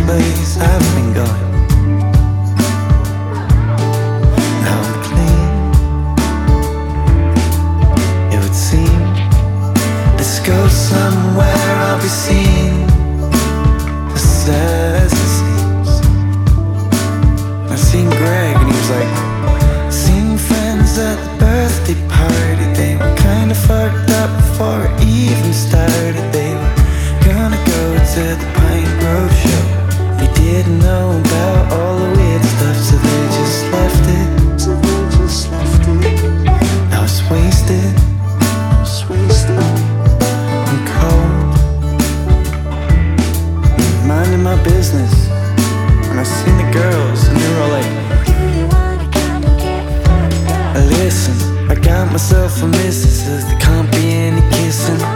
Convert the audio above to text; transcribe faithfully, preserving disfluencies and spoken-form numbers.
place I've been going. Now I'm clean. It would seem let's go somewhere I'll be seen. As it seems. I seen Greg and he was like, seen friends at the birthday party. They were kinda fucked up before it even started. They were gonna go to the Pine Grove show. They didn't know about all the weird stuff, so they just left it. So they just left it. Now it's wasted. It's wasted. I'm cold, minding my business, and I seen the girls and they were all like, listen, I got myself a missus, there can't be any kissing.